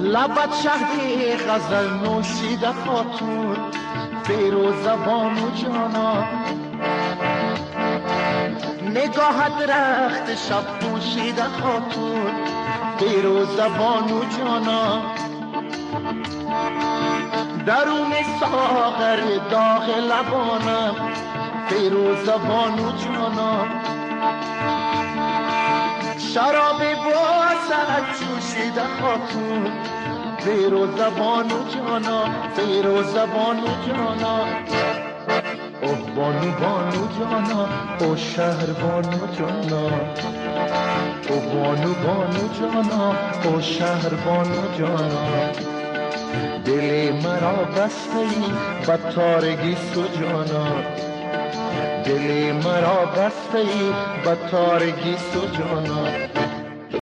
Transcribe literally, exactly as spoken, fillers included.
لبت شهد غزل نوشیده خاتون، فیروز بانو جانا. نگاهت رخت شب پوشیده خاتون، فیروز بانو جانا. درون ساغر داغ لبانم، فیروز بانو جانا. شراب بازت جوشیده خاتون، فیروز بانو جانا، فیروز بانو جانا. اوه بانو بانو جانا، او شهر بانو جانا. او بانو بانو جانا، او شهر بانو جانا. دل مرا بسته ای به تارگی سجانا، دل مرا بسته ای به تارگی سجانا.